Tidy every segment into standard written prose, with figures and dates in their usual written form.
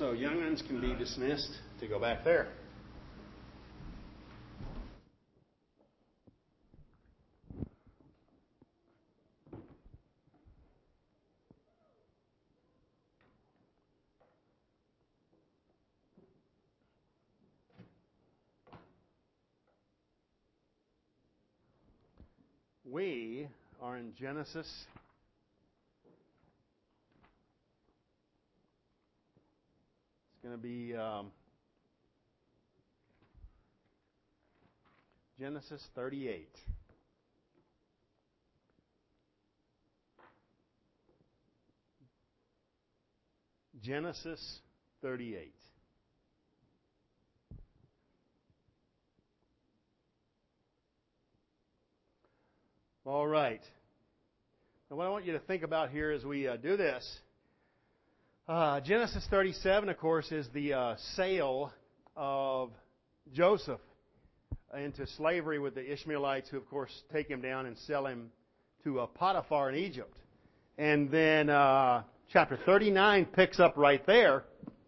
So young'uns can be dismissed to go back there. We are in Genesis. It's going to be Genesis 38. Genesis 38. All right. Now, what I want you to think about here as we do this, Genesis 37, of course, is the sale of Joseph into slavery with the Ishmaelites, who, of course, take him down and sell him to Potiphar in Egypt. And then chapter 39 picks up right there,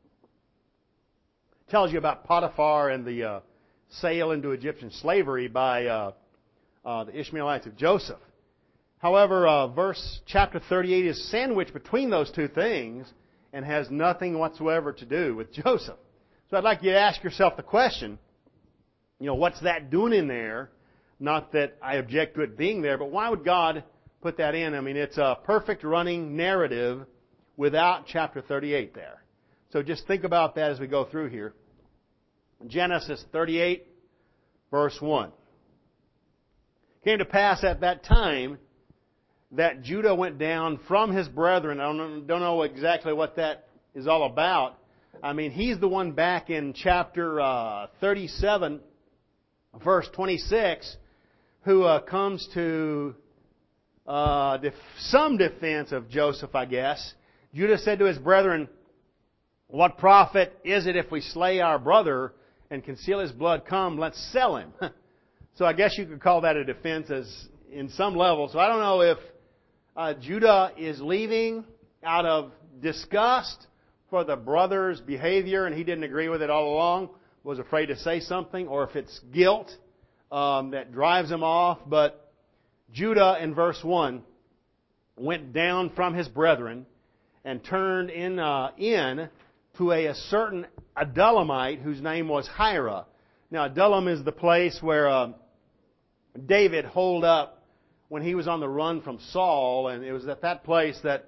tells you about Potiphar and the sale into Egyptian slavery by the Ishmaelites of Joseph. However, chapter 38 is sandwiched between those two things and has nothing whatsoever to do with Joseph. So I'd like you to ask yourself the question, what's that doing in there? Not that I object to it being there, but why would God put that in? I mean, it's a perfect running narrative without chapter 38 there. So just think about that as we go through here. Genesis 38, verse 1. It came to pass at that time that Judah went down from his brethren. I don't know exactly what that is all about. I mean, he's the one back in chapter 37, verse 26, who comes to some defense of Joseph, I guess. Judah said to his brethren, "What profit is it if we slay our brother and conceal his blood? Come, let's sell him." So I guess you could call that a defense in some level. So I don't know if Judah is leaving out of disgust for the brother's behavior and he didn't agree with it all along, was afraid to say something, or if it's guilt that drives him off. But Judah, in verse 1, went down from his brethren and turned in to a certain Adullamite whose name was Hira. Now, Adullam is the place where David holed up when he was on the run from Saul, and it was at that place that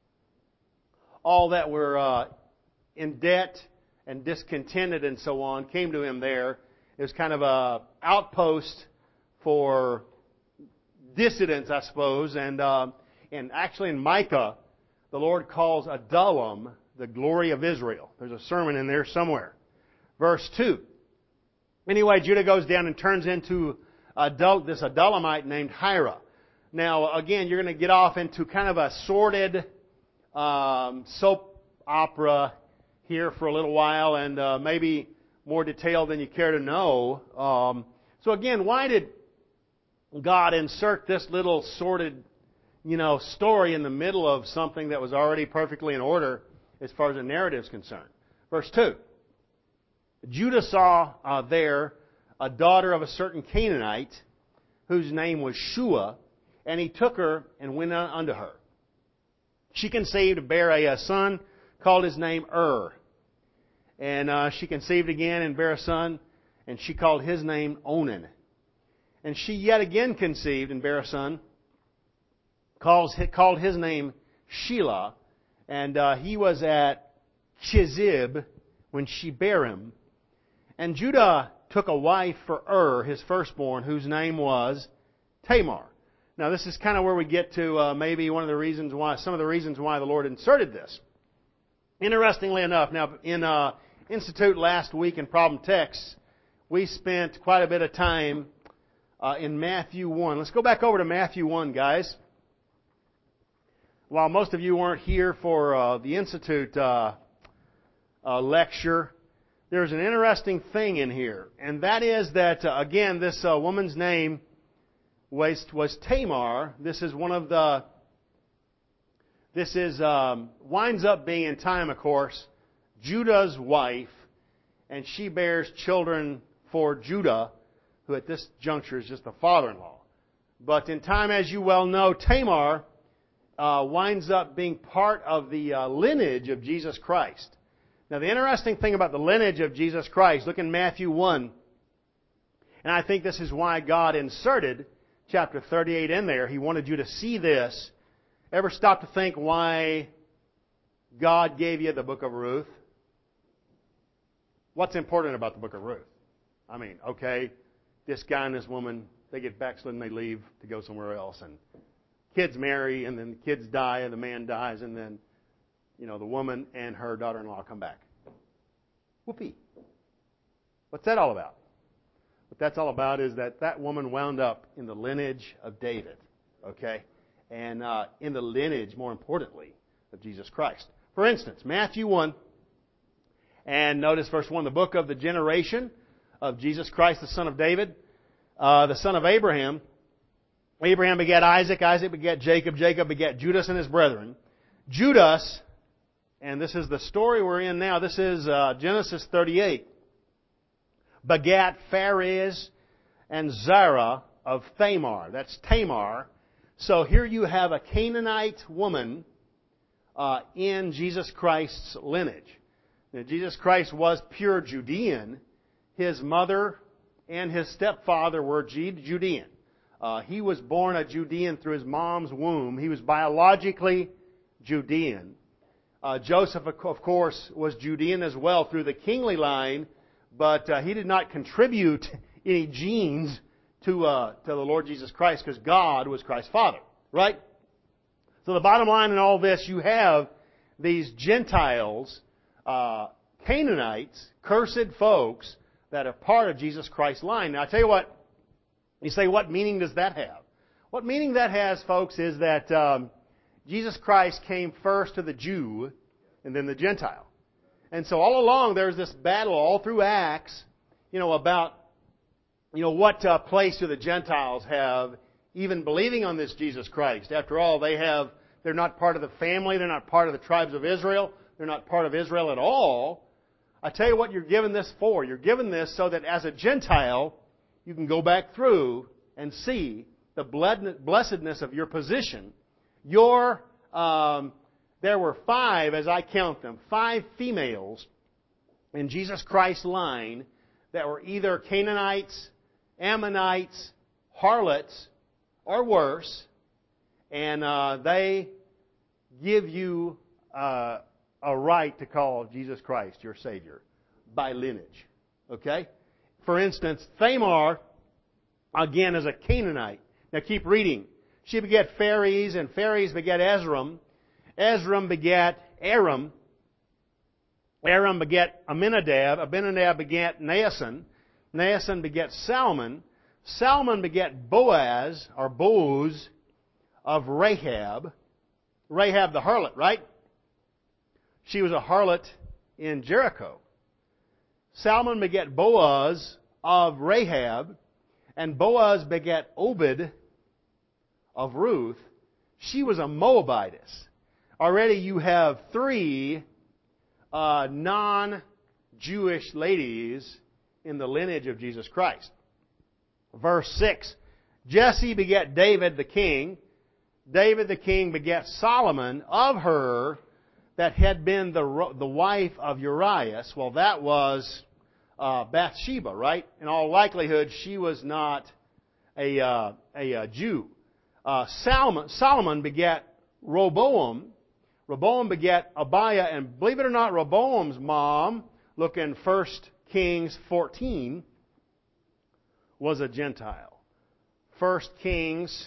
all that were in debt and discontented and so on came to him there. It was kind of a outpost for dissidents, I suppose, and actually in Micah, the Lord calls Adullam the glory of Israel. There's a sermon in there somewhere. Verse 2. Anyway, Judah goes down and turns into this Adullamite named Hira. Now, again, you're going to get off into kind of a sordid soap opera here for a little while, and maybe more detailed than you care to know. So again, why did God insert this little sordid, story in the middle of something that was already perfectly in order as far as the narrative is concerned? Verse 2. Judah saw there a daughter of a certain Canaanite whose name was Shua, and he took her and went unto her. She conceived and bare a son, called his name And she conceived again and bare a son, and she called his name Onan. And she yet again conceived and bare a son, called his name Shelah, and he was at Chizib when she bare him. And Judah took a wife for his firstborn, whose name was Tamar. Now, this is kind of where we get to maybe some of the reasons why the Lord inserted this. Interestingly enough, now in Institute last week in Problem Texts, we spent quite a bit of time in Matthew 1. Let's go back over to Matthew 1, guys. While most of you weren't here for the Institute lecture, there's an interesting thing in here, and that is that, again, this woman's name was Tamar. Winds up being in time, of course, Judah's wife, and she bears children for Judah, who at this juncture is just the father-in-law. But in time, as you well know, Tamar winds up being part of the lineage of Jesus Christ. Now, the interesting thing about the lineage of Jesus Christ, look in Matthew 1, and I think this is why God inserted chapter 38 in there. He wanted you to see this. Ever stop to think why God gave you the book of Ruth? What's important about the book of Ruth? I mean, okay, this guy and this woman, they get backslidden, they leave to go somewhere else, and kids marry, and then the kids die, and the man dies, and then, the woman and her daughter-in-law come back. Whoopee. What's that all about? What that's all about is that woman wound up in the lineage of David, okay? And in the lineage, more importantly, of Jesus Christ. For instance, Matthew 1, and notice verse 1, the book of the generation of Jesus Christ, the son of David, the son of Abraham. Abraham begat Isaac, Isaac begat Jacob, Jacob begat Judas and his brethren. Judas, and this is the story we're in now, this is Genesis 38, begat Pharez and Zerah of Thamar. That's Tamar. So here you have a Canaanite woman in Jesus Christ's lineage. Now, Jesus Christ was pure Judean. His mother and his stepfather were Judean. He was born a Judean through his mom's womb. He was biologically Judean. Joseph, of course, was Judean as well through the kingly line, but he did not contribute any genes to the Lord Jesus Christ because God was Christ's father, right? So the bottom line in all this, you have these Gentiles, Canaanites, cursed folks that are part of Jesus Christ's line. Now, I tell you what, you say, what meaning does that have? What meaning that has, folks, is that Jesus Christ came first to the Jew and then the Gentile. And so all along there's this battle all through Acts, about, what place do the Gentiles have even believing on this Jesus Christ? After all, they're not part of the family, they're not part of the tribes of Israel, they're not part of Israel at all. I tell you what you're given this for. You're given this so that as a Gentile, you can go back through and see the blessedness of your position. There were 5, as I count them, 5 females in Jesus Christ's line that were either Canaanites, Ammonites, harlots, or worse, and they give you a right to call Jesus Christ your Savior by lineage. Okay? For instance, Thamar, again, is a Canaanite. Now keep reading. She begat Pharez, and Pharez begat Ezram. Ezram begat Aram. Aram begat Aminadab. Aminadab begat Naasson. Naasson begat Salmon. Salmon begat Boaz, or Boaz, of Rahab. Rahab the harlot, right? She was a harlot in Jericho. Salmon begat Boaz of Rahab, and Boaz begat Obed of Ruth. She was a Moabitess. Already you have 3 non-Jewish ladies in the lineage of Jesus Christ. Verse 6, Jesse begat David the king. David the king begat Solomon of her that had been the wife of Urias. Well, that was Bathsheba, right? In all likelihood, she was not a Jew. Solomon begat Rehoboam. Rehoboam begat Abiah, and believe it or not, Rehoboam's mom, look in 1 Kings 14, was a Gentile. 1 Kings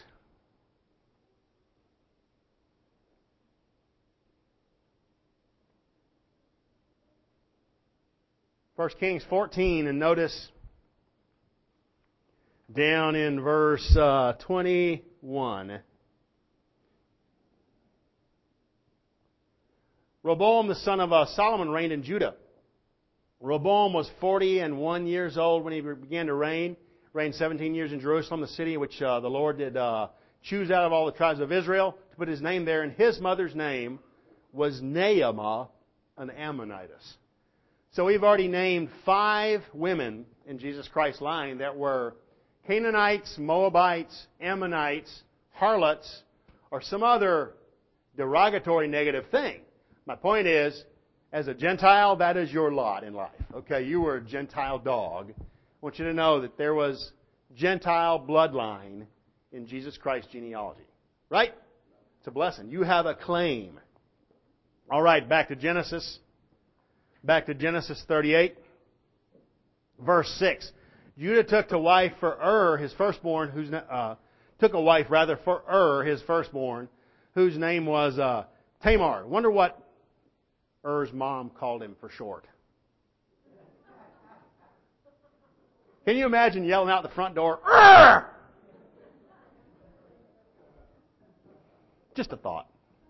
14, and notice down in verse 21. Rehoboam, the son of Solomon, reigned in Judah. Rehoboam was 41 years old when he began to reign. Reigned 17 years in Jerusalem, the city which the Lord did choose out of all the tribes of Israel to put his name there. And his mother's name was Naamah, an Ammonitess. So we've already named 5 women in Jesus Christ's line that were Canaanites, Moabites, Ammonites, harlots, or some other derogatory negative thing. My point is, as a Gentile, that is your lot in life. Okay, you were a Gentile dog. I want you to know that there was Gentile bloodline in Jesus Christ's genealogy. Right? It's a blessing. You have a claim. All right, back to Genesis. Back to Genesis 38, verse 6. Judah took a wife for his firstborn, whose name was Tamar. Wonder what Er's mom called him for short. Can you imagine yelling out the front door, Ur! Just a thought.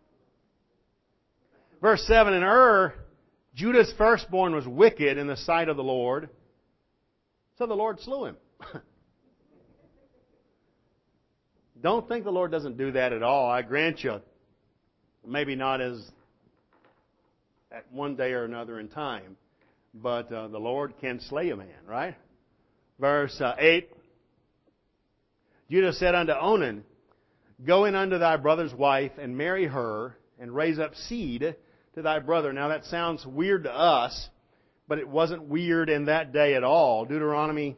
Verse 7, and Judah's firstborn was wicked in the sight of the Lord, so the Lord slew him. Don't think the Lord doesn't do that at all. I grant you, maybe not as at one day or another in time, but the Lord can slay a man, right? Verse 8, Judah said unto Onan, go in unto thy brother's wife and marry her and raise up seed to thy brother. Now that sounds weird to us, but it wasn't weird in that day at all. Deuteronomy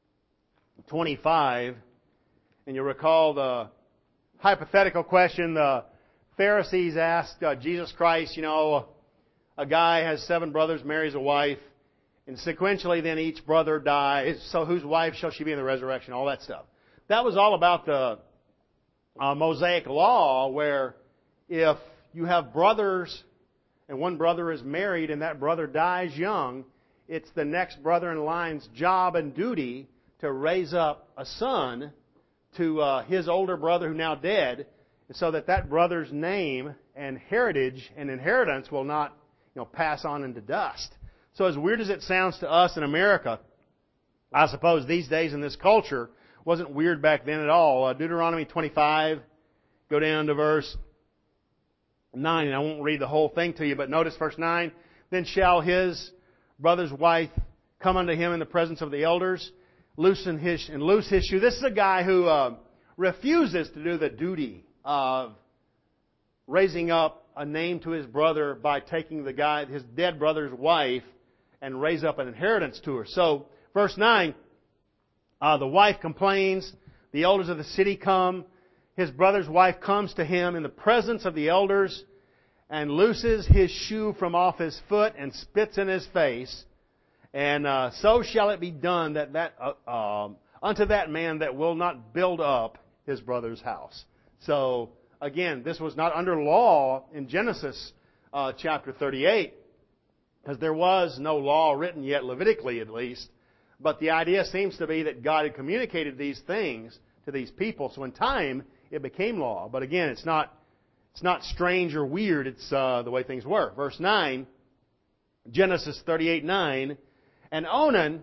25, and you'll recall the hypothetical question the Pharisees asked Jesus Christ, a guy has 7 brothers, marries a wife, and sequentially then each brother dies, so whose wife shall she be in the resurrection? All that stuff. That was all about the Mosaic law, where if you have brothers and one brother is married and that brother dies young, it's the next brother in line's job and duty to raise up a son to his older brother who now dead, so that that brother's name and heritage and inheritance will not pass on into dust. So as weird as it sounds to us in America, I suppose these days in this culture, wasn't weird back then at all. Deuteronomy 25, go down to verse 9, and I won't read the whole thing to you, but notice verse 9. Then shall his brother's wife come unto him in the presence of the elders, loose his shoe. This is a guy who refuses to do the duty of raising up a name to his brother by taking his dead brother's wife, and raise up an inheritance to her. So, verse 9, the wife complains, the elders of the city come, his brother's wife comes to him in the presence of the elders, and looses his shoe from off his foot, and spits in his face, and so shall it be done that unto that man that will not build up his brother's house. So, again, this was not under law in Genesis chapter 38, because there was no law written yet, Levitically at least. But the idea seems to be that God had communicated these things to these people. So in time, it became law. But again, it's not strange or weird. It's the way things were. Verse 9, Genesis 38:9, and Onan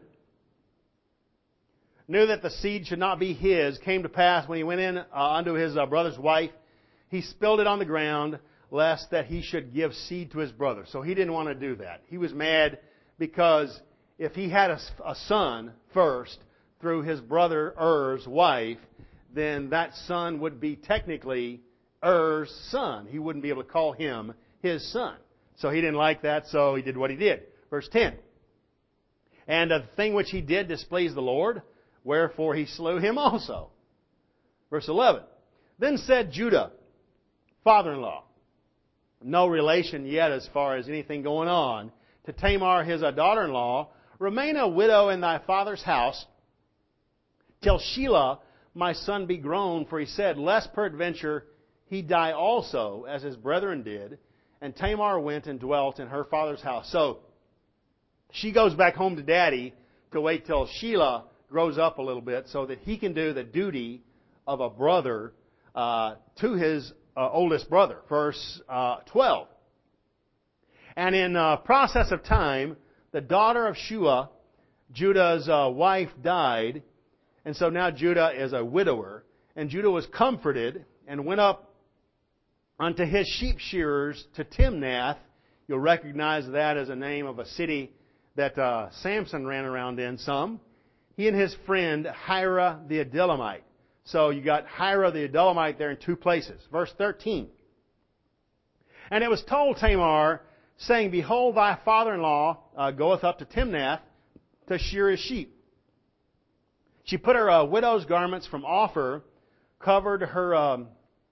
knew that the seed should not be his. Came to pass when he went in unto his brother's wife, he spilled it on the ground, lest that he should give seed to his brother. So he didn't want to do that. He was mad because if he had a son first through his brother Er's wife, then that son would be technically Er's son. He wouldn't be able to call him his son. So he didn't like that, so he did what he did. Verse 10. And the thing which he did displeased the Lord, wherefore he slew him also. Verse 11. Then said Judah, father-in-law, no relation yet as far as anything going on, to Tamar his daughter-in-law, remain a widow in thy father's house, till Shelah my son be grown, for he said, lest peradventure he die also, as his brethren did. And Tamar went and dwelt in her father's house. So, she goes back home to daddy to wait till Shelah grows up a little bit so that he can do the duty of a brother to his oldest brother. Verse 12. And in process of time, the daughter of Shua, Judah's wife, died. And so now Judah is a widower. And Judah was comforted and went up unto his sheep shearers to Timnath. You'll recognize that as a name of a city that Samson ran around in some. He and his friend Hira the Adullamite. So you got Hira the Adullamite there in two places. Verse 13. And it was told Tamar, saying, Behold, thy father-in-law goeth up to Timnath to shear his sheep. She put her widow's garments from Ophir, covered her, and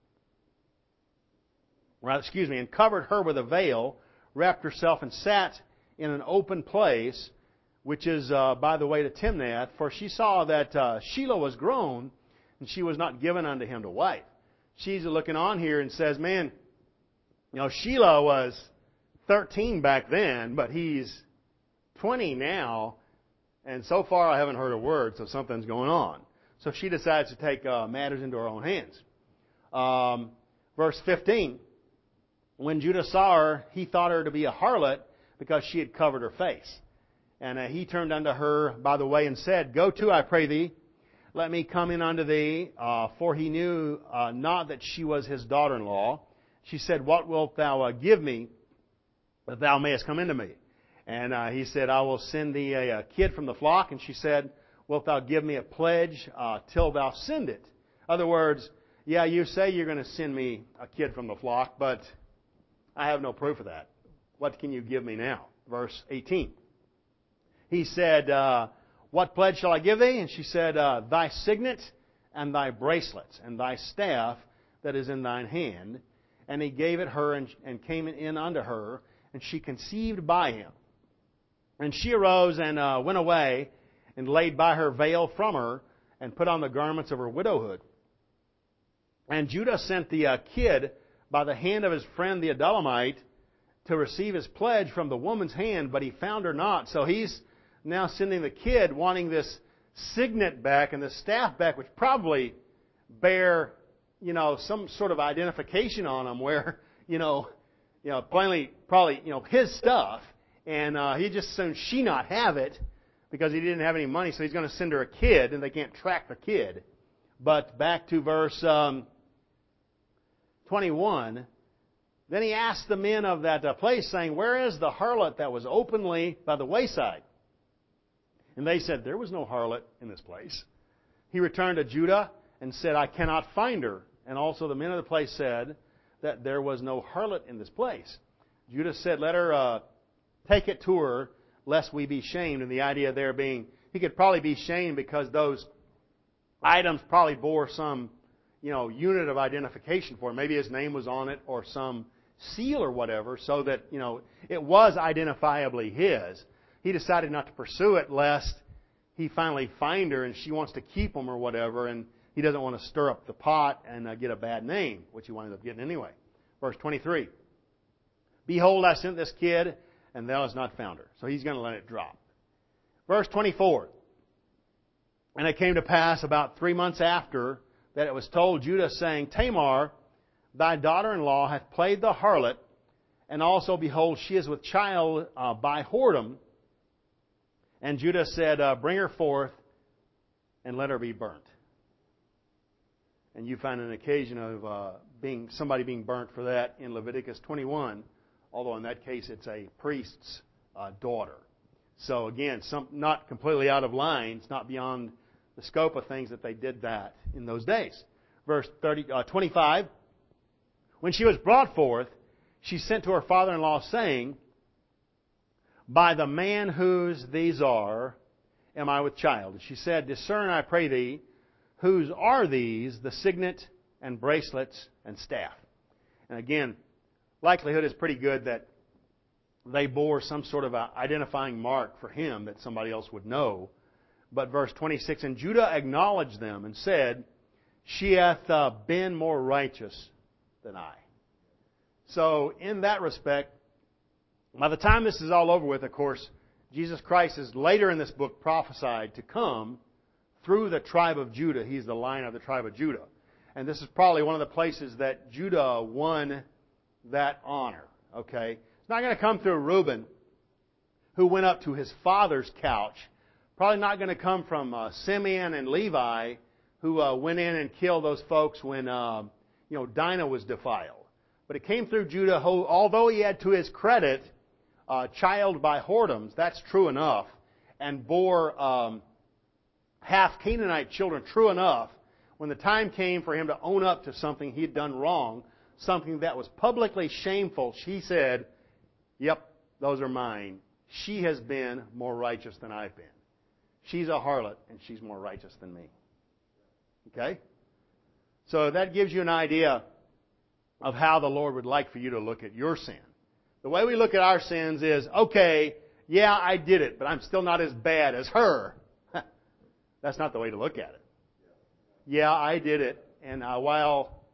covered her with a veil, wrapped herself and sat in an open place, which is by the way to Timnath, for she saw that Shelah was grown, and she was not given unto him to wife. She's looking on here and says, man, Shelah was 13 back then, but he's 20 now, and so far I haven't heard a word, so something's going on. So she decides to take matters into her own hands. Verse 15, when Judah saw her, he thought her to be a harlot because she had covered her face. And he turned unto her by the way and said, Go to, I pray thee, let me come in unto thee, for he knew not that she was his daughter-in-law. She said, What wilt thou give me, that thou mayest come into me? And he said, I will send thee a kid from the flock. And she said, Wilt thou give me a pledge till thou send it? In other words, yeah, you say you're going to send me a kid from the flock, but I have no proof of that. What can you give me now? Verse 18. He said, What pledge shall I give thee? And she said, Thy signet and thy bracelets and thy staff that is in thine hand. And he gave it her and came in unto her, and she conceived by him. And she arose and went away and laid by her veil from her and put on the garments of her widowhood. And Judah sent the kid by the hand of his friend the Adullamite to receive his pledge from the woman's hand, but he found her not. So he's now sending the kid wanting this signet back and the staff back, which probably bear, some sort of identification on them where, plainly, probably, his stuff. And he just assumed she not have it because he didn't have any money, so he's going to send her a kid, and they can't track the kid. But back to verse 21. Then he asked the men of that place, saying, Where is the harlot that was openly by the wayside? And they said, There was no harlot in this place. He returned to Judah and said, I cannot find her. And also the men of the place said that there was no harlot in this place. Judah said, Let her take it to her, lest we be shamed. And the idea there being, he could probably be shamed because those items probably bore some, unit of identification for him. Maybe his name was on it or some seal or whatever, so that, it was identifiably his. He decided not to pursue it lest he finally find her and she wants to keep him or whatever, and he doesn't want to stir up the pot and get a bad name, which he wound up getting anyway. Verse 23. Behold, I sent this kid, and thou hast not found her. So he's going to let it drop. Verse 24. And it came to pass about 3 months after that it was told Judah, saying, Tamar, thy daughter-in-law hath played the harlot, and also, behold, she is with child by whoredom. And Judah said, Bring her forth, and let her be burnt. And you find an occasion of somebody being burnt for that in Leviticus 21, although in that case it's a priest's daughter. So again, not completely out of line. It's not beyond the scope of things that they did that in those days. Verse 25. When she was brought forth, she sent to her father-in-law, saying, By the man whose these are, am I with child? And she said, Discern, I pray thee, whose are these, the signet and bracelets and staff? And again, likelihood is pretty good that they bore some sort of identifying mark for him that somebody else would know. But verse 26, And Judah acknowledged them and said, She hath been more righteous than I. So in that respect, by the time this is all over with, of course, Jesus Christ is later in this book prophesied to come through the tribe of Judah. He's the line of the tribe of Judah. And this is probably one of the places that Judah won that honor. Okay? It's not going to come through Reuben, who went up to his father's couch. Probably not going to come from Simeon and Levi, who went in and killed those folks when Dinah was defiled. But it came through Judah, who, although he had to his credit child by whoredoms, that's true enough, and bore half Canaanite children, true enough, when the time came for him to own up to something he had done wrong, something that was publicly shameful, he said, yep, those are mine. She has been more righteous than I've been. She's a harlot, and she's more righteous than me. Okay? So that gives you an idea of how the Lord would like for you to look at your sin. The way we look at our sins is, okay, yeah, I did it, but I'm still not as bad as her. That's not the way to look at it. Yeah, I did it, and while,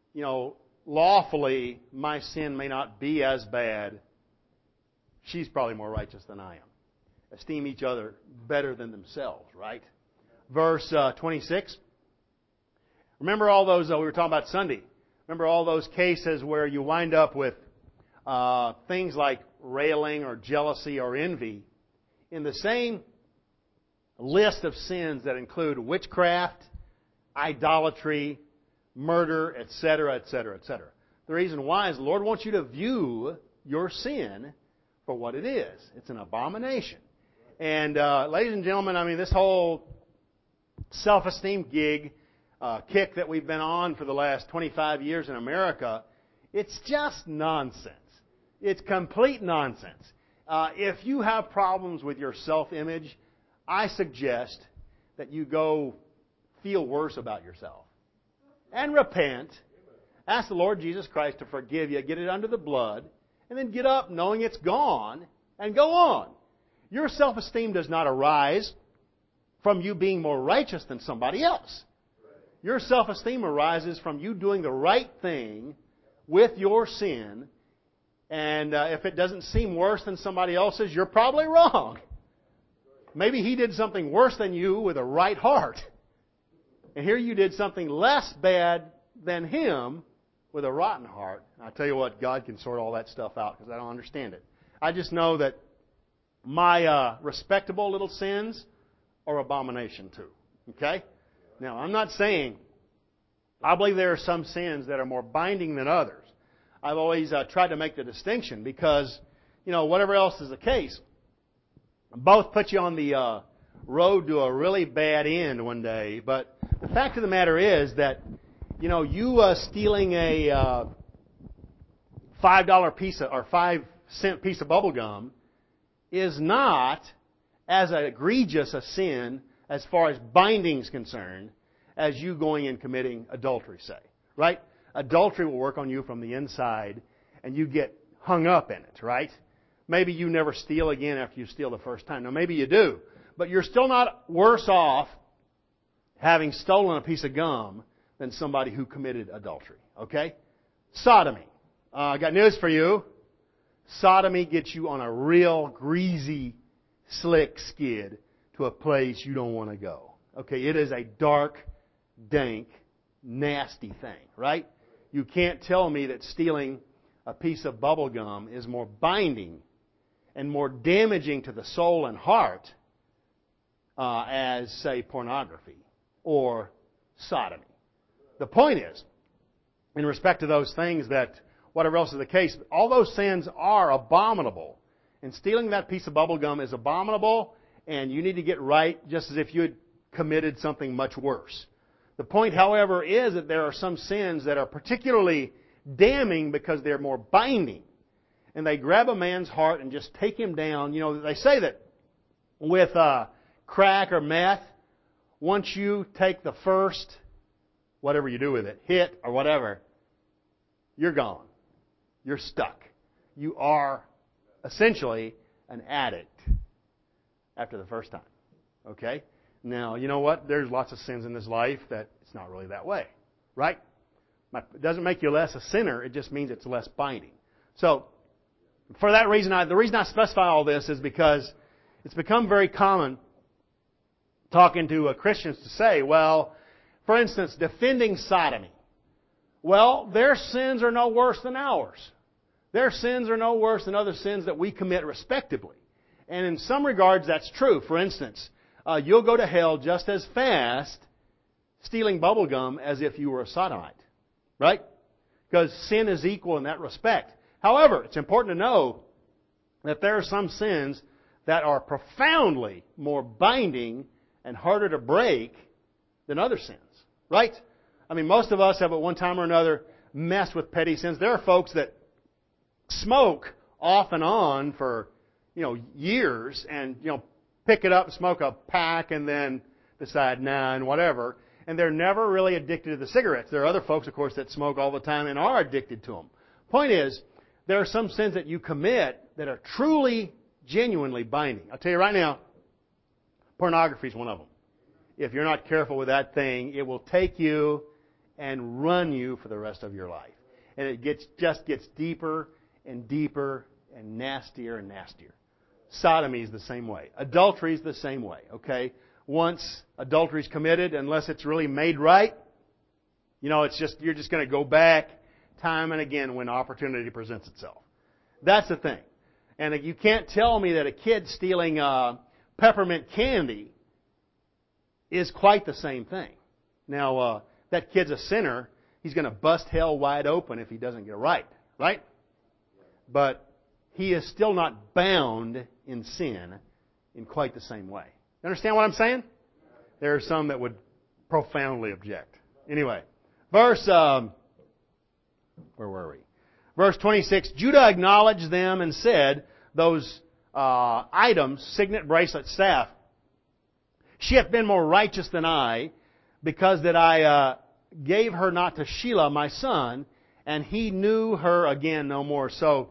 lawfully my sin may not be as bad, she's probably more righteous than I am. Esteem each other better than themselves, right? Verse 26. Remember all those, we were talking about Sunday. Remember all those cases where you wind up with things like railing or jealousy or envy in the same list of sins that include witchcraft, idolatry, murder, etc., etc., etc. The reason why is the Lord wants you to view your sin for what it is. It's an abomination. And ladies and gentlemen, this whole self-esteem kick that we've been on for the last 25 years in America, it's just nonsense. It's complete nonsense. If you have problems with your self-image, I suggest that you go feel worse about yourself and repent. Ask the Lord Jesus Christ to forgive you, get it under the blood, and then get up knowing it's gone and go on. Your self-esteem does not arise from you being more righteous than somebody else. Your self-esteem arises from you doing the right thing with your sin, and if it doesn't seem worse than somebody else's, you're probably wrong. Maybe he did something worse than you with a right heart. And here you did something less bad than him with a rotten heart. And I tell you what, God can sort all that stuff out because I don't understand it. I just know that my respectable little sins are abomination too. Okay? Now, I'm not saying, I believe there are some sins that are more binding than others. I've always tried to make the distinction because, whatever else is the case, both put you on the road to a really bad end one day. But the fact of the matter is that, you stealing a $5 piece or 5-cent piece of bubble gum is not as egregious a sin as far as binding is concerned as you going and committing adultery, say. Right? Adultery will work on you from the inside and you get hung up in it, right? Maybe you never steal again after you steal the first time. Now, maybe you do. But you're still not worse off having stolen a piece of gum than somebody who committed adultery. Okay? Sodomy. I got news for you. Sodomy gets you on a real greasy, slick skid to a place you don't want to go. Okay? It is a dark, dank, nasty thing. Right? You can't tell me that stealing a piece of bubble gum is more binding and more damaging to the soul and heart as, say, pornography or sodomy. The point is, in respect to those things that, whatever else is the case, all those sins are abominable. And stealing that piece of bubble gum is abominable, and you need to get right just as if you had committed something much worse. The point, however, is that there are some sins that are particularly damning because they're more binding. And they grab a man's heart and just take him down. They say that with crack or meth, once you take the first, whatever you do with it, hit or whatever, you're gone. You're stuck. You are essentially an addict after the first time. Okay? Now, you know what? There's lots of sins in this life that it's not really that way. Right? It doesn't make you less a sinner. It just means it's less binding. So, for that reason, the reason I specify all this is because it's become very common talking to Christians to say, well, for instance, defending sodomy. Well, their sins are no worse than ours. Their sins are no worse than other sins that we commit respectively. And in some regards, that's true. For instance, you'll go to hell just as fast stealing bubble gum as if you were a sodomite. Right? Because sin is equal in that respect. However, it's important to know that there are some sins that are profoundly more binding and harder to break than other sins. Right? I mean, most of us have at one time or another messed with petty sins. There are folks that smoke off and on for, years and, pick it up, smoke a pack, and then decide, nah, and whatever. And they're never really addicted to the cigarettes. There are other folks, of course, that smoke all the time and are addicted to them. Point is, there are some sins that you commit that are truly, genuinely binding. I'll tell you right now, pornography is one of them. If you're not careful with that thing, it will take you and run you for the rest of your life. And it just gets deeper and deeper and nastier and nastier. Sodomy is the same way. Adultery is the same way, okay? Once adultery is committed, unless it's really made right, you're just going to go back time and again when opportunity presents itself. That's the thing. And you can't tell me that a kid stealing peppermint candy is quite the same thing. Now, that kid's a sinner. He's going to bust hell wide open if he doesn't get it right. Right? But he is still not bound in sin in quite the same way. You understand what I'm saying? There are some that would profoundly object. Anyway, where were we? Verse 26, Judah acknowledged them and said, those items, signet, bracelet, staff, she hath been more righteous than I, because that I gave her not to Shelah my son, and he knew her again no more. So,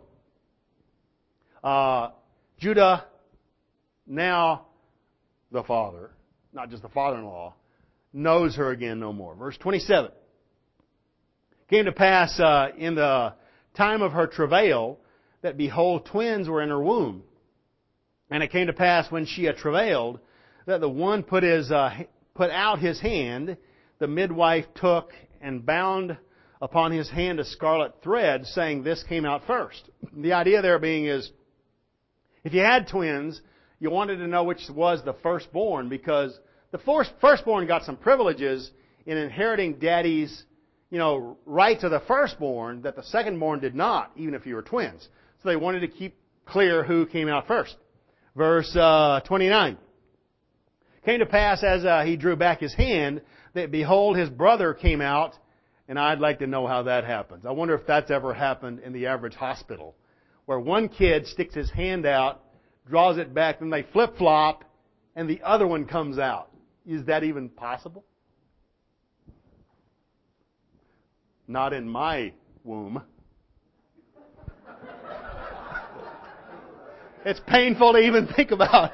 Judah, now the father, not just the father-in-law, knows her again no more. Verse 27. Came to pass in the time of her travail that, behold, twins were in her womb. And it came to pass when she had travailed that the one put out his hand, the midwife took and bound upon his hand a scarlet thread, saying, this came out first. The idea there being is, if you had twins, you wanted to know which was the firstborn, because the firstborn got some privileges in inheriting daddy's, right to the firstborn that the secondborn did not, even if you were twins. So they wanted to keep clear who came out first. Verse 29. Came to pass as he drew back his hand, that behold, his brother came out, and I'd like to know how that happens. I wonder if that's ever happened in the average hospital, where one kid sticks his hand out, draws it back, then they flip-flop, and the other one comes out. Is that even possible? Not in my womb. It's painful to even think about.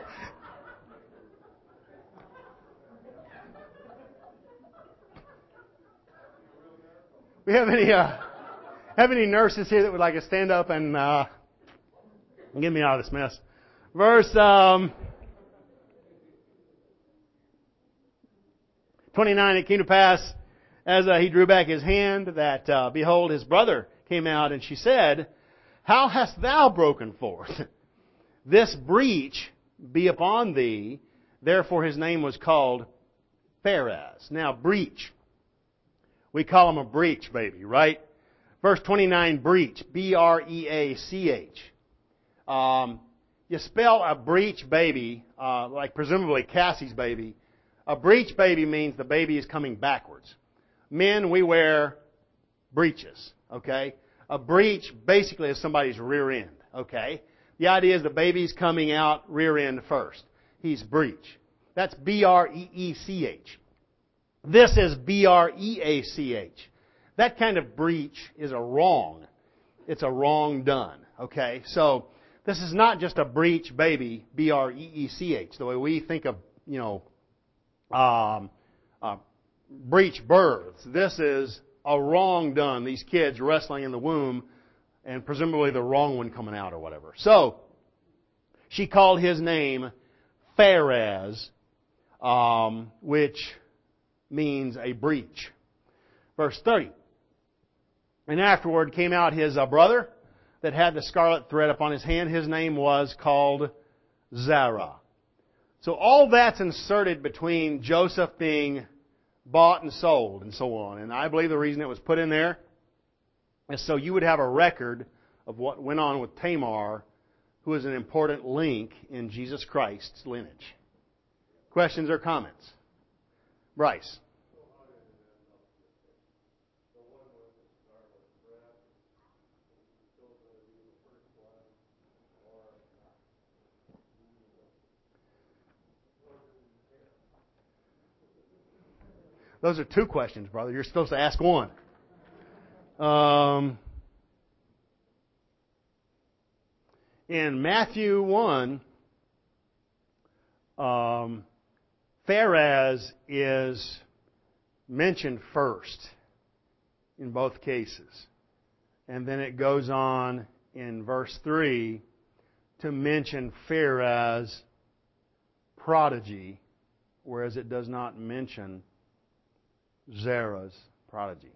We have any nurses here that would like to stand up and get me out of this mess? Verse 29, it came to pass as he drew back his hand that, behold, his brother came out, and she said, how hast thou broken forth? This breach be upon thee. Therefore his name was called Pharez. Now, breach. We call him a breach baby, right? Verse 29, breach. B-R-E-A-C-H. You spell a breech baby, like presumably Cassie's baby. A breech baby means the baby is coming backwards. Men, we wear breeches, okay? A breech basically is somebody's rear end, okay? The idea is the baby's coming out rear end first. He's breech. That's B-R-E-E-C-H. This is B-R-E-A-C-H. That kind of breach is a wrong. It's a wrong done, okay? So, this is not just a breech baby, B-R-E-E-C-H, the way we think of, breech births. This is a wrong done. These kids wrestling in the womb, and presumably the wrong one coming out or whatever. So, she called his name Pharez, which means a breach. Verse 30. And afterward came out his brother that had the scarlet thread upon his hand. His name was called Zerah. So all that's inserted between Joseph being bought and sold and so on. And I believe the reason it was put in there is so you would have a record of what went on with Tamar who is an important link in Jesus Christ's lineage. Questions or comments? Bryce. Those are two questions, brother. You're supposed to ask one. In Matthew 1, Phares is mentioned first in both cases. And then it goes on in verse 3 to mention Phares' prodigy, whereas it does not mention Zerah's prodigy.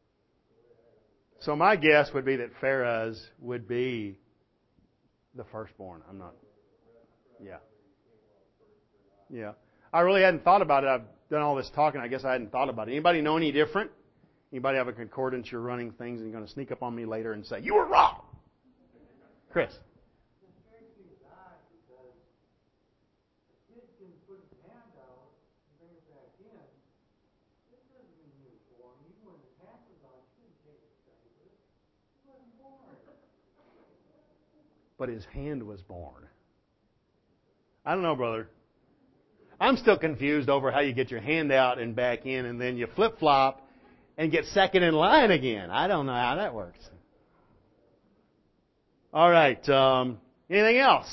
So my guess would be that Phares would be the firstborn. I'm not. Yeah. I really hadn't thought about it. I've done all this talking. I guess I hadn't thought about it. Anybody know any different? Anybody have a concordance? You're running things and you're going to sneak up on me later and say, you were wrong. Chris. But his hand was born. I don't know, brother. I'm still confused over how you get your hand out and back in and then you flip-flop and get second in line again. I don't know how that works. All right. Anything else?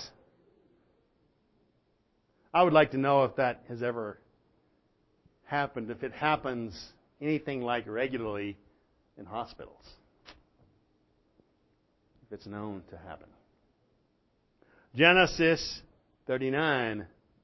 I would like to know if that has ever happened, if it happens anything like regularly in hospitals. If it's known to happen. Genesis 39.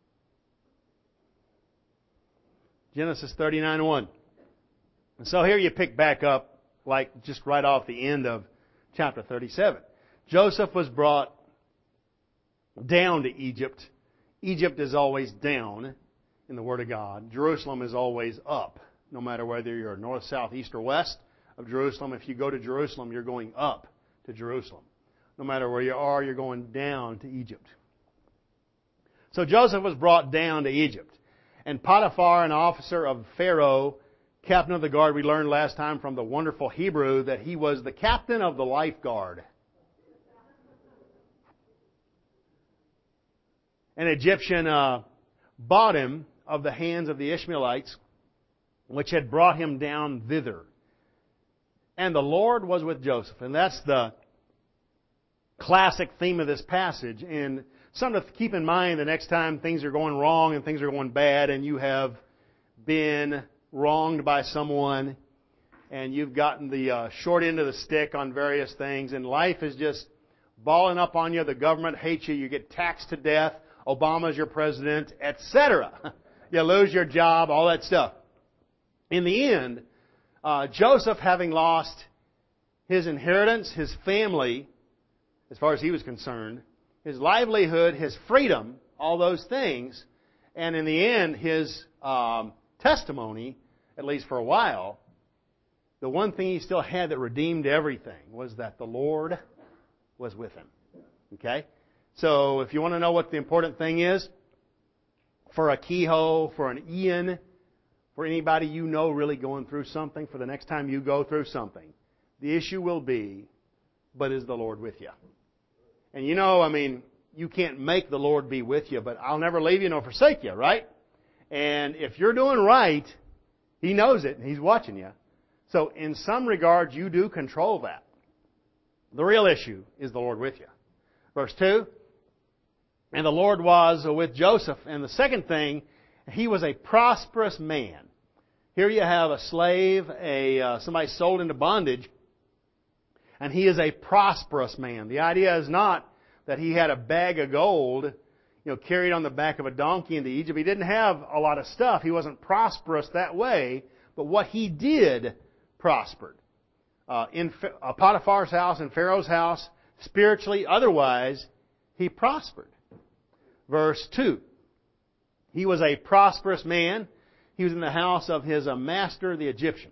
Genesis 39:1. And so here you pick back up, like just right off the end of chapter 37. Joseph was brought down to Egypt. Egypt is always down in the Word of God. Jerusalem is always up, no matter whether you're north, south, east, or west of Jerusalem. If you go to Jerusalem, you're going up to Jerusalem. No matter where you are, you're going down to Egypt. So Joseph was brought down to Egypt. And Potiphar, an officer of Pharaoh, captain of the guard, we learned last time from the wonderful Hebrew that he was the captain of the lifeguard. An Egyptian bought him of the hands of the Ishmaelites, which had brought him down thither. And the Lord was with Joseph. And that's the classic theme of this passage. And something to keep in mind the next time things are going wrong and things are going bad and you have been wronged by someone and you've gotten the short end of the stick on various things and life is just balling up on you. The government hates you. You get taxed to death. Obama's your president, etc. You lose your job, all that stuff. In the end, Joseph, having lost his inheritance, his family, as far as he was concerned, his livelihood, his freedom, all those things, and in the end, his testimony, at least for a while, the one thing he still had that redeemed everything was that the Lord was with him. Okay? So, if you want to know what the important thing is, for a Kehoe, for an Ian, for anybody you know really going through something, for the next time you go through something, the issue will be, but is the Lord with you? And you know, I mean, you can't make the Lord be with you, but I'll never leave you nor forsake you, right? And if you're doing right, He knows it and He's watching you. So in some regards, you do control that. The real issue is the Lord with you. Verse 2, and the Lord was with Joseph. And the second thing, he was a prosperous man. Here you have a slave, somebody sold into bondage, and he is a prosperous man. The idea is not that he had a bag of gold, carried on the back of a donkey into Egypt. He didn't have a lot of stuff. He wasn't prosperous that way. But what he did prospered. In Potiphar's house, in Pharaoh's house, spiritually, otherwise, he prospered. Verse 2. He was a prosperous man. He was in the house of his master, the Egyptian.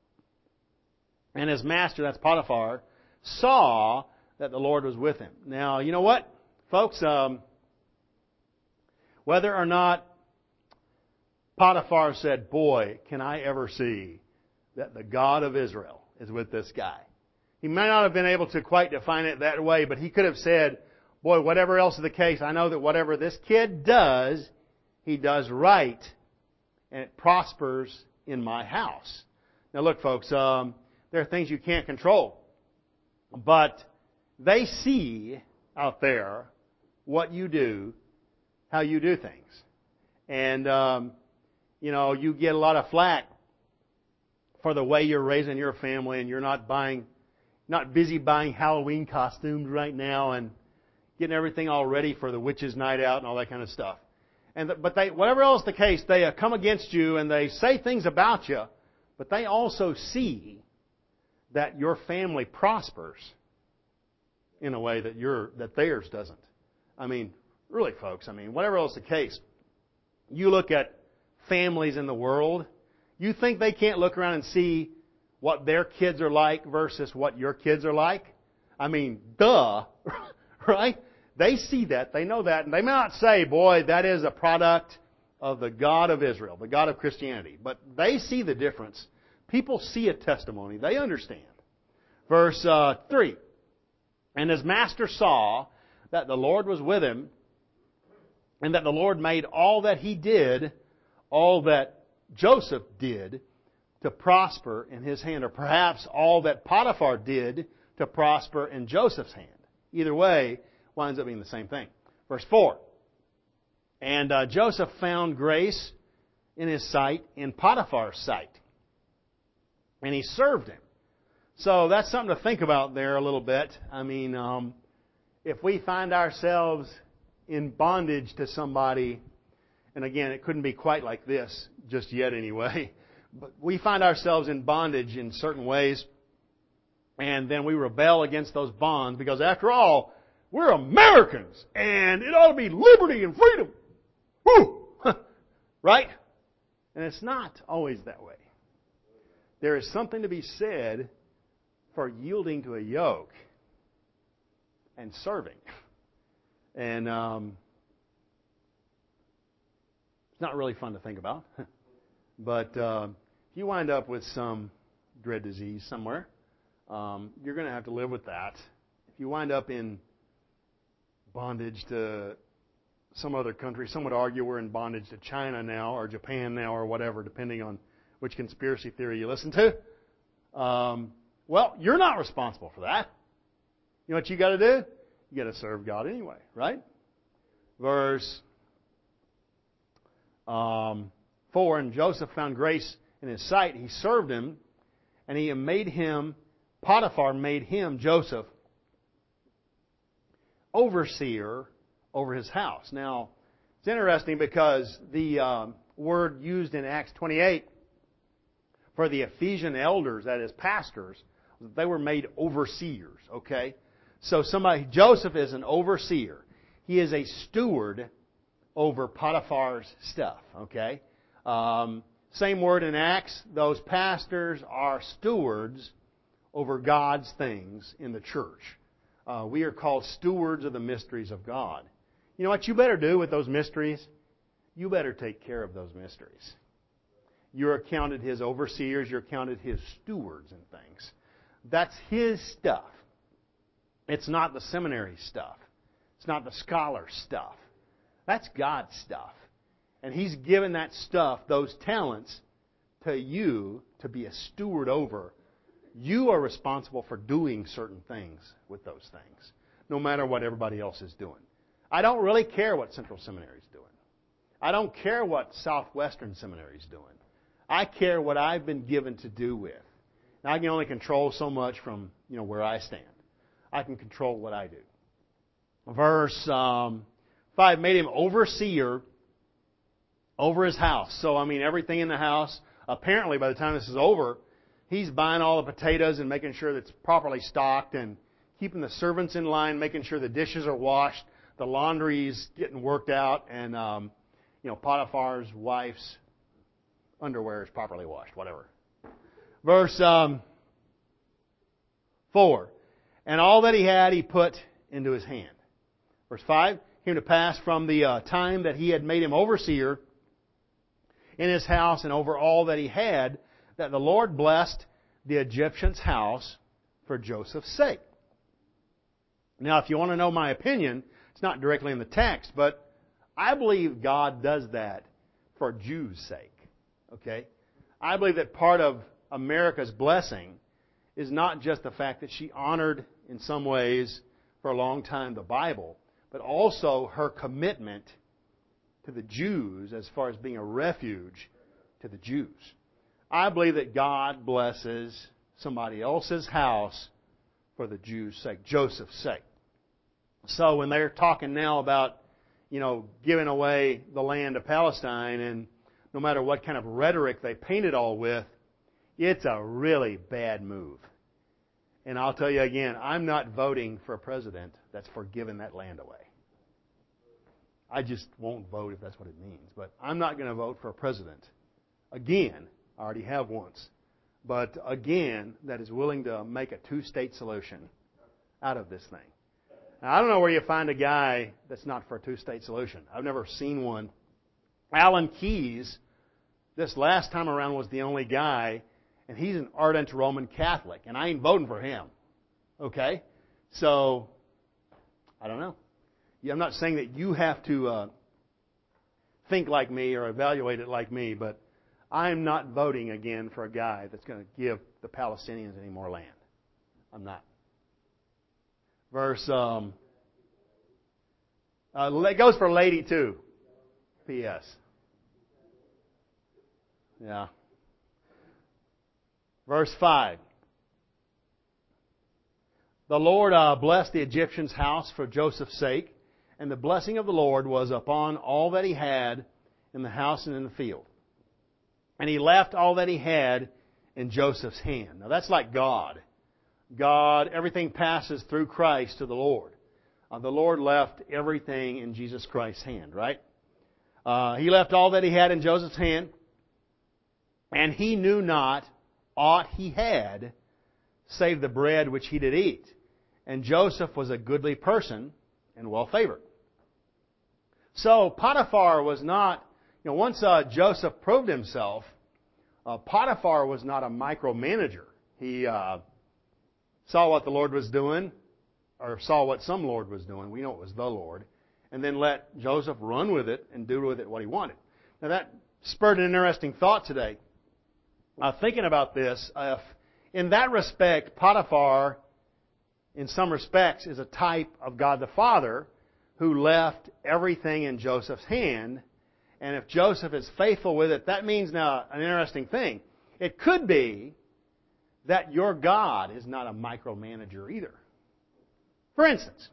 And his master, that's Potiphar, saw that the Lord was with him. Now, you know what? Folks, whether or not Potiphar said, boy, can I ever see that the God of Israel is with this guy. He may not have been able to quite define it that way, but he could have said, boy, whatever else is the case, I know that whatever this kid does, he does right, and it prospers in my house. Now look, folks, there are things you can't control, but they see out there what you do, how you do things. And, you get a lot of flack for the way you're raising your family, and you're not busy buying Halloween costumes right now and getting everything all ready for the witches' night out and all that kind of stuff. But whatever else the case, they come against you and they say things about you, but they also see that your family prospers in a way that theirs doesn't. I mean, really, folks, whatever else the case, you look at families in the world, you think they can't look around and see what their kids are like versus what your kids are like? Duh, right? They see that, they know that, and they may not say, boy, that is a product of the God of Israel, the God of Christianity. But they see the difference. People see a testimony. They understand. Verse 3. And his master saw that the Lord was with him, and that the Lord made all that he did, all that Joseph did, to prosper in his hand. Or perhaps all that Potiphar did to prosper in Joseph's hand. Either way, winds up being the same thing. Verse 4. And Joseph found grace in his sight, in Potiphar's sight. And he served him. So that's something to think about there a little bit. If we find ourselves in bondage to somebody, and again, it couldn't be quite like this just yet anyway, but we find ourselves in bondage in certain ways, and then we rebel against those bonds, because after all, we're Americans, and it ought to be liberty and freedom. Woo! Right? And it's not always that way. There is something to be said for yielding to a yoke and serving. And it's not really fun to think about. But if you wind up with some dread disease somewhere, you're going to have to live with that. If you wind up in bondage to some other country, some would argue we're in bondage to China now or Japan now or whatever, depending on which conspiracy theory you listen to. Well, you're not responsible for that. You know what you got to do? You got to serve God anyway, right? Verse 4, and Joseph found grace in his sight. He served him, and he made him, Potiphar made him, Joseph, overseer over his house. Now, it's interesting because the word used in Acts 28 for the Ephesian elders, that is pastors, they were made overseers, okay? So Joseph is an overseer. He is a steward over Potiphar's stuff, okay? Same word in Acts. Those pastors are stewards over God's things in the church. We are called stewards of the mysteries of God. You know what you better do with those mysteries? You better take care of those mysteries. You're counted His overseers. You're counted His stewards and things. That's His stuff. It's not the seminary stuff. It's not the scholar stuff. That's God's stuff. And He's given that stuff, those talents, to you to be a steward over. You are responsible for doing certain things with those things, no matter what everybody else is doing. I don't really care what Central Seminary is doing. I don't care what Southwestern Seminary is doing. I care what I've been given to do with. Now, I can only control so much from where I stand. I can control what I do. Verse 5 made him overseer over his house. So, everything in the house, apparently by the time this is over, he's buying all the potatoes and making sure that it's properly stocked and keeping the servants in line, making sure the dishes are washed, the laundry's getting worked out, and, Potiphar's wife's underwear is properly washed, whatever. Verse 4. And all that he had he put into his hand. Verse 5, came to pass from the time that he had made him overseer in his house and over all that he had, that the Lord blessed the Egyptian's house for Joseph's sake. Now, if you want to know my opinion, it's not directly in the text, but I believe God does that for Jews' sake. Okay? I believe that part of America's blessing is not just the fact that she honored, in some ways, for a long time the Bible, but also her commitment to the Jews as far as being a refuge to the Jews. I believe that God blesses somebody else's house for the Jews' sake, Joseph's sake. So when they're talking now about, giving away the land of Palestine, and no matter what kind of rhetoric they paint it all with, it's a really bad move. And I'll tell you again, I'm not voting for a president that's for giving that land away. I just won't vote if that's what it means. But I'm not going to vote for a president, again, I already have once, but again, that is willing to make a two-state solution out of this thing. Now, I don't know where you find a guy that's not for a two-state solution. I've never seen one. Alan Keyes, this last time around, was the only guy, and he's an ardent Roman Catholic, and I ain't voting for him. Okay? So, I don't know. I'm not saying that you have to think like me or evaluate it like me, but I'm not voting again for a guy that's going to give the Palestinians any more land. I'm not. Verse, it goes for lady too. P.S. Yeah. Verse 5. The Lord blessed the Egyptian's house for Joseph's sake, and the blessing of the Lord was upon all that he had in the house and in the field. And he left all that he had in Joseph's hand. Now that's like God. God, everything passes through Christ to the Lord. The Lord left everything in Jesus Christ's hand, right? He left all that he had in Joseph's hand, and he knew not aught he had, save the bread which he did eat. And Joseph was a goodly person and well favored. So Potiphar was not, once Joseph proved himself, Potiphar was not a micromanager. He saw what the Lord was doing, or saw what some Lord was doing. We know it was the Lord. And then let Joseph run with it and do with it what he wanted. Now that spurred an interesting thought today. Thinking about this, if in that respect, Potiphar, in some respects, is a type of God the Father who left everything in Joseph's hand. And if Joseph is faithful with it, that means now an interesting thing. It could be that your God is not a micromanager either. For instance,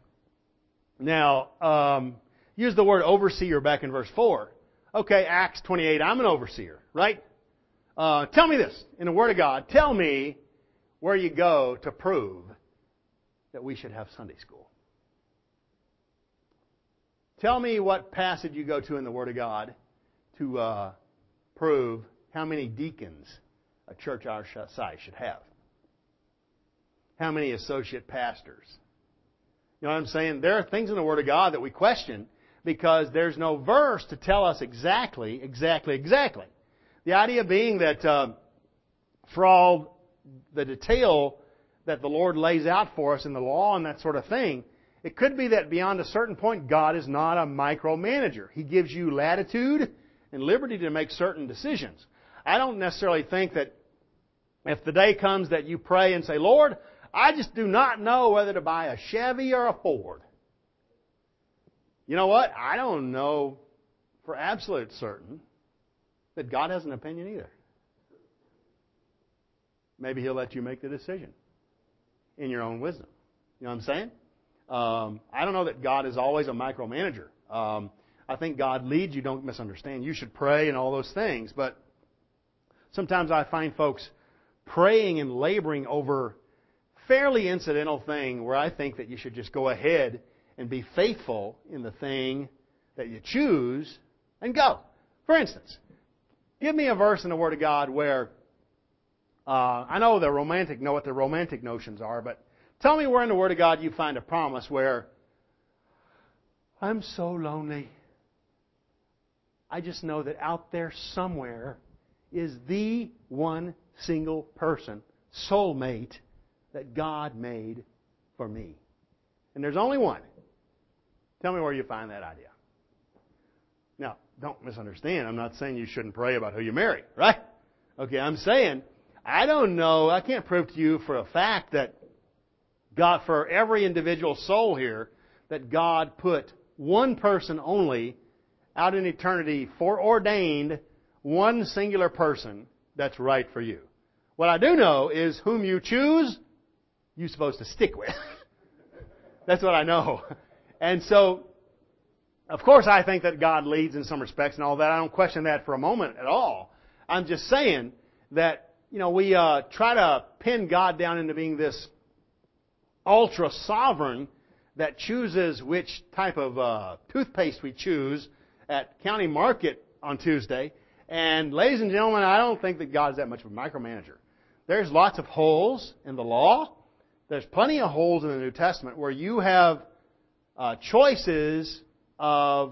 now, use the word overseer back in verse 4. Okay, Acts 28, I'm an overseer, right? Tell me this, in the Word of God, tell me where you go to prove that we should have Sunday school. Tell me what passage you go to in the Word of God to prove how many deacons a church our size should have. How many associate pastors. You know what I'm saying? There are things in the Word of God that we question because there's no verse to tell us exactly. The idea being that for all the detail that the Lord lays out for us in the law and that sort of thing, it could be that beyond a certain point, God is not a micromanager. He gives you latitude and liberty to make certain decisions. I don't necessarily think that if the day comes that you pray and say, Lord, I just do not know whether to buy a Chevy or a Ford. You know what? I don't know for absolute certain that God has an opinion either. Maybe He'll let you make the decision in your own wisdom. You know what I'm saying? I don't know that God is always a micromanager. I think God leads you, don't misunderstand. You should pray and all those things. But sometimes I find folks praying and laboring over fairly incidental thing where I think that you should just go ahead and be faithful in the thing that you choose and go. For instance, give me a verse in the Word of God where I know the romantic know what the romantic notions are, but tell me where in the Word of God you find a promise where I'm so lonely. I just know that out there somewhere is the one single person, soulmate, that God made for me. And there's only one. Tell me where you find that idea. Now, don't misunderstand. I'm not saying you shouldn't pray about who you marry, right? Okay, I'm saying, I don't know, I can't prove to you for a fact that God, for every individual soul here, that God put one person only out in eternity, foreordained, one singular person that's right for you. What I do know is whom you choose, you're supposed to stick with. That's what I know. And so, of course, I think that God leads in some respects and all that. I don't question that for a moment at all. I'm just saying that, we try to pin God down into being this ultra-sovereign that chooses which type of toothpaste we choose at County Market on Tuesday. And ladies and gentlemen, I don't think that God's that much of a micromanager. There's lots of holes in the law. There's plenty of holes in the New Testament where you have choices of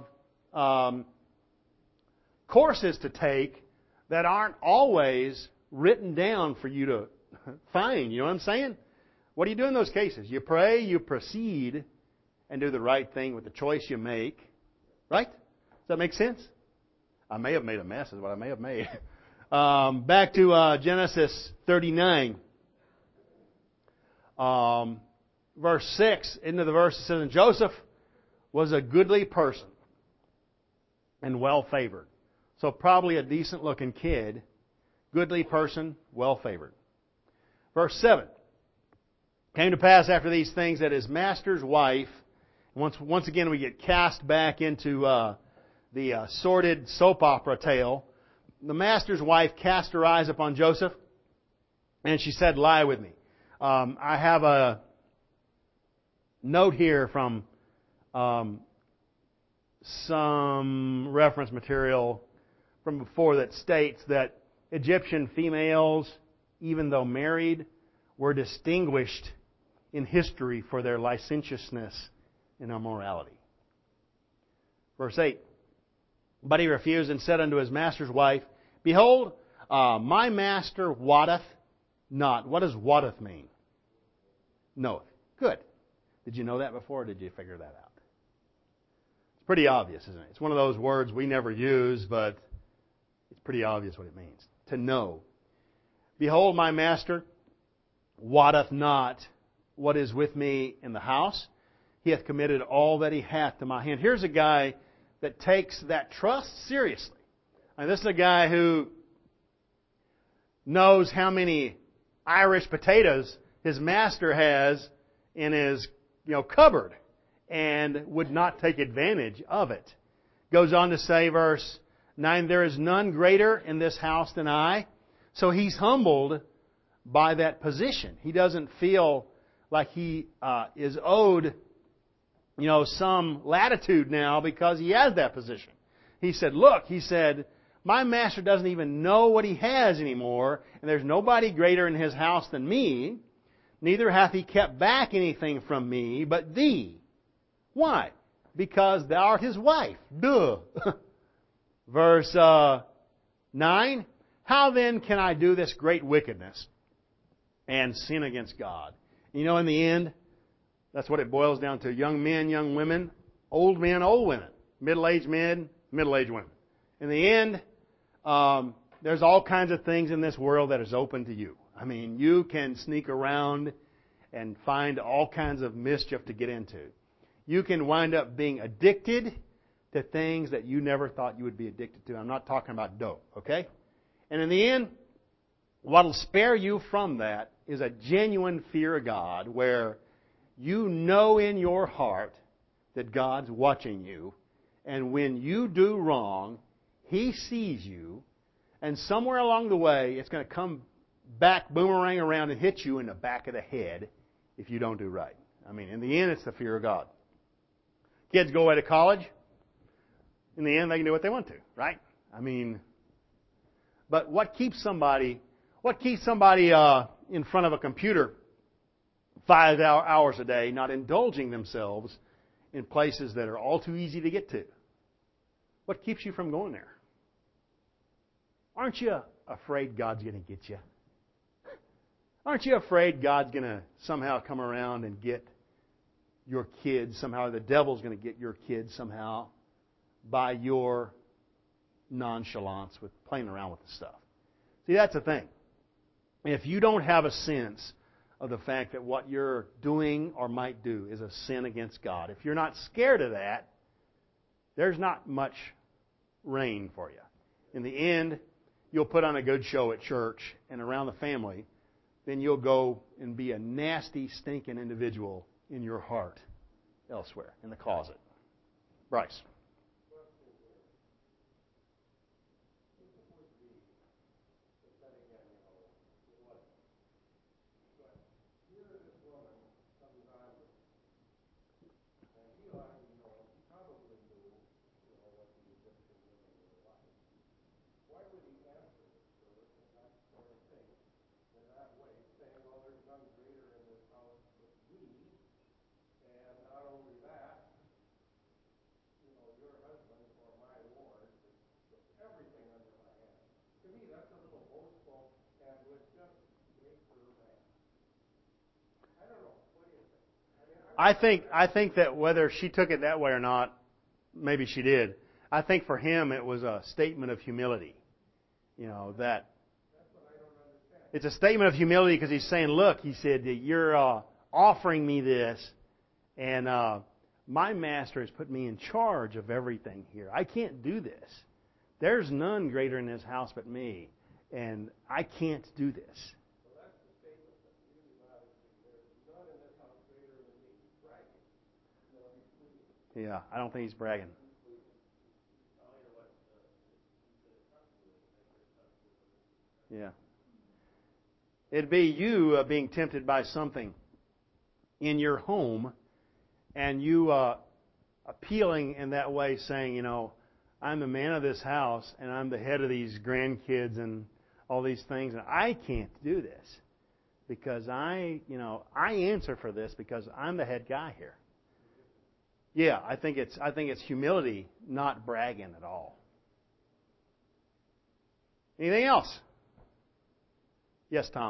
courses to take that aren't always written down for you to find. You know what I'm saying? What do you do in those cases? You pray, you proceed, and do the right thing with the choice you make. Right? Does that make sense? I may have made a mess is what I may have made. Back to Genesis 39. Verse 6, into the verse it says, and Joseph was a goodly person and well-favored. So probably a decent-looking kid, goodly person, well-favored. Verse 7, came to pass after these things that his master's wife, once again we get cast back into the sordid soap opera tale. The master's wife cast her eyes upon Joseph, and she said, lie with me. I have a note here from some reference material from before that states that Egyptian females, even though married, were distinguished in history for their licentiousness and immorality. Verse 8, but he refused and said unto his master's wife, behold, my master wotteth not. What does wotteth mean? Knoweth. Good. Did you know that before, or did you figure that out? It's pretty obvious, isn't it? It's one of those words we never use, but it's pretty obvious what it means. To know. Behold, my master wotteth not what is with me in the house. He hath committed all that he hath to my hand. Here's a guy that takes that trust seriously. And this is a guy who knows how many Irish potatoes his master has in his cupboard and would not take advantage of it. Goes on to say, verse 9, there is none greater in this house than I. So he's humbled by that position. He doesn't feel like he is owed some latitude now because he has that position. He said, look, my master doesn't even know what he has anymore, and there's nobody greater in his house than me. Neither hath he kept back anything from me but thee. Why? Because thou art his wife. Duh. Verse 9, how then can I do this great wickedness and sin against God? In the end, that's what it boils down to. Young men, young women, old men, old women, middle-aged men, middle-aged women. In the end, there's all kinds of things in this world that is open to you. I mean, you can sneak around and find all kinds of mischief to get into. You can wind up being addicted to things that you never thought you would be addicted to. I'm not talking about dope, okay? And in the end, what will spare you from that is a genuine fear of God, where you know in your heart that God's watching you, and when you do wrong, He sees you, and somewhere along the way, it's going to come back, boomerang around and hit you in the back of the head if you don't do right. I mean, in the end, it's the fear of God. Kids go away to college. In the end, they can do what they want to, right? I mean, but what keeps somebody in front of a computer 5 hours a day, not indulging themselves in places that are all too easy to get to. What keeps you from going there? Aren't you afraid God's going to get you? Aren't you afraid God's going to somehow come around and get your kids somehow? The devil's going to get your kids somehow by your nonchalance with playing around with the stuff. See, that's the thing. If you don't have a sense of the fact that what you're doing or might do is a sin against God, if you're not scared of that, there's not much rain for you. In the end, you'll put on a good show at church and around the family, then you'll go and be a nasty, stinking individual in your heart elsewhere, in the closet. Bryce. I think that whether she took it that way or not, maybe she did. I think for him it was a statement of humility. You know, that it's a statement of humility because he's saying, look, he said, you're offering me this, and my master has put me in charge of everything here. I can't do this. There's none greater in this house but me, and I can't do this. Yeah, I don't think he's bragging. Yeah. It'd be you being tempted by something in your home and you appealing in that way, saying, you know, I'm the man of this house and I'm the head of these grandkids and all these things, and I can't do this because I answer for this because I'm the head guy here. Yeah, I think it's humility, not bragging at all. Anything else? Yes, Tom.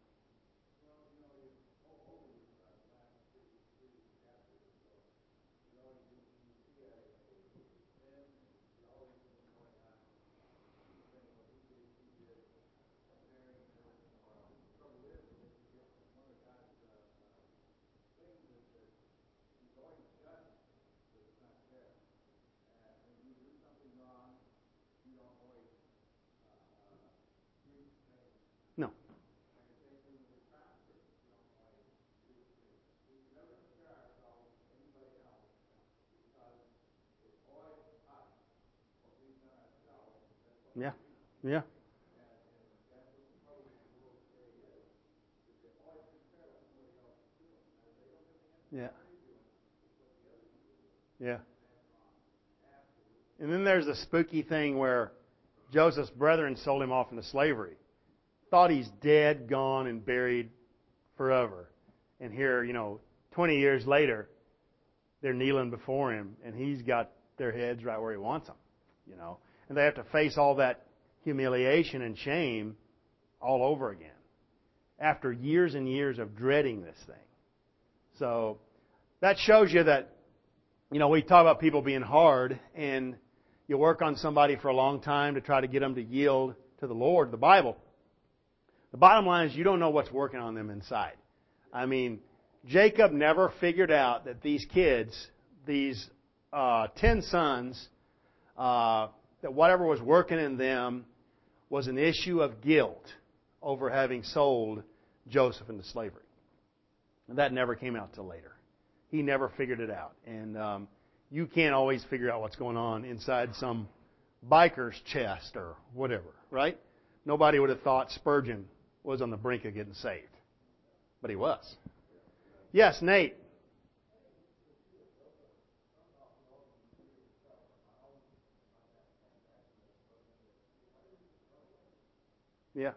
No. Yeah. Yeah. Yeah. Yeah. And then there's a spooky thing where Joseph's brethren sold him off into slavery. Thought he's dead, gone, and buried forever. And here, 20 years later, they're kneeling before him, and he's got their heads right where he wants them. And they have to face all that humiliation and shame all over again after years and years of dreading this thing. So that shows you that, we talk about people being hard, and you work on somebody for a long time to try to get them to yield to the Lord, the Bible. The bottom line is you don't know what's working on them inside. I mean, Jacob never figured out that these kids, these 10 sons, that whatever was working in them was an issue of guilt over having sold Joseph into slavery. And that never came out till later. He never figured it out. And you can't always figure out what's going on inside some biker's chest or whatever, right? Nobody would have thought Spurgeon was on the brink of getting saved. But he was. Yes, Nate. Yeah.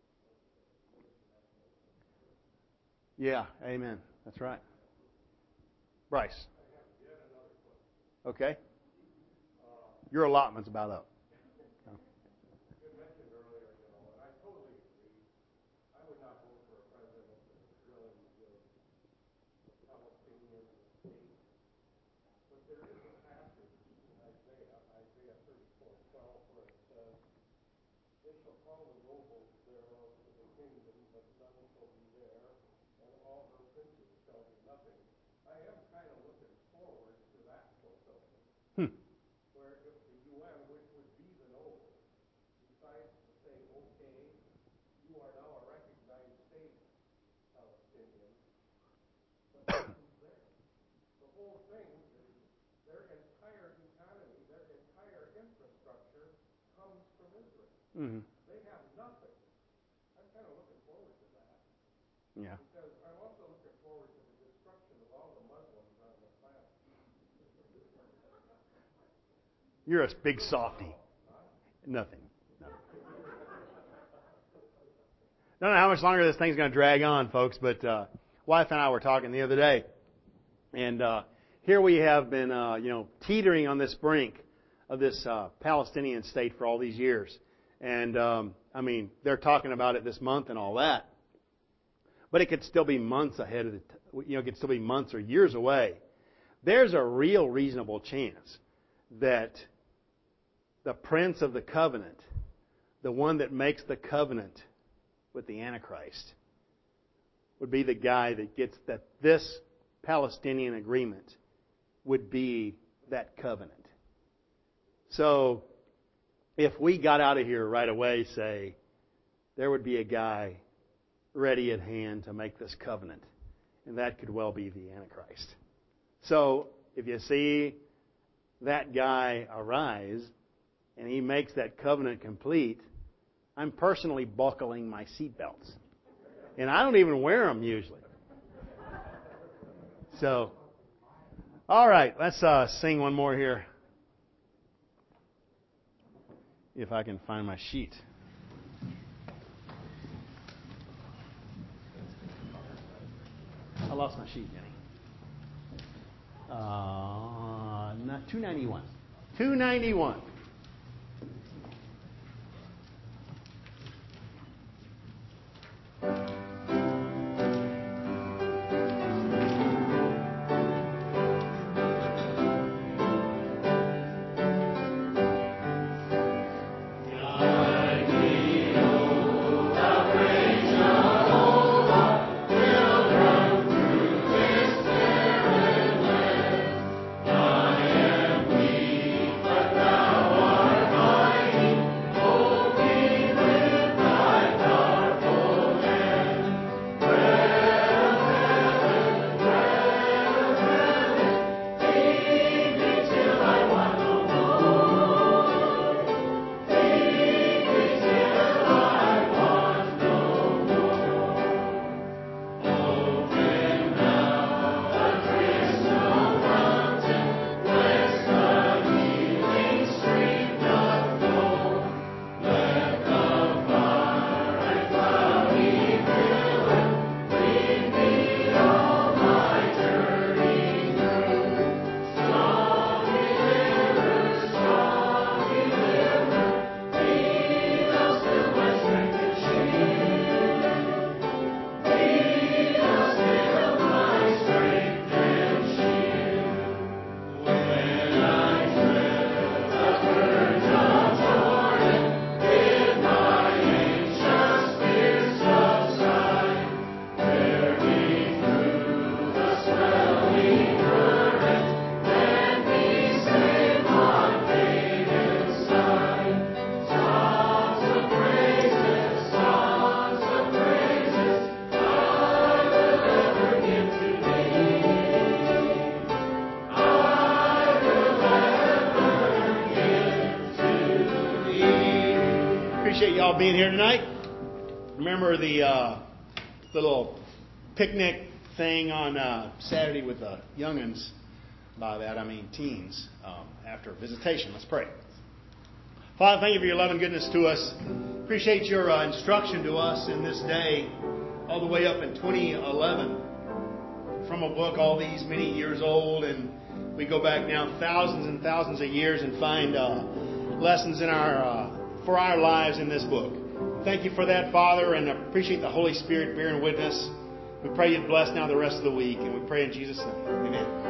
Yeah, amen. That's right. Bryce. Okay. Your allotment's about up. Mm-hmm. They have nothing. I'm kind of looking forward to that. Yeah. Because I'm also looking forward to the destruction of all the Muslims on the planet. You're a big softy. Nothing. No. Don't know how much longer this thing's going to drag on, folks, but wife and I were talking the other day, and here we have been, teetering on this brink of this Palestinian state for all these years. And, they're talking about it this month and all that. But it could still be months ahead of it could still be months or years away. There's a real reasonable chance that the Prince of the Covenant, the one that makes the covenant with the Antichrist, would be the guy that gets that this Palestinian agreement would be that covenant. So, if we got out of here right away, say, there would be a guy ready at hand to make this covenant. And that could well be the Antichrist. So, if you see that guy arise and he makes that covenant complete, I'm personally buckling my seatbelts. And I don't even wear them usually. So, all right, let's sing one more here. If I can find my sheet. I lost my sheet, Jenny. Not 291. 291. Appreciate y'all being here tonight. Remember the little picnic thing on Saturday with the young'uns. By that I mean teens. After visitation, let's pray. Father, thank you for your love and goodness to us. Appreciate your instruction to us in this day, all the way up in 2011. from a book all these many years old, and we go back now thousands and thousands of years and find lessons in for our lives in this book. Thank you for that, Father, and appreciate the Holy Spirit bearing witness. We pray you'd bless now the rest of the week, and we pray in Jesus' name. Amen.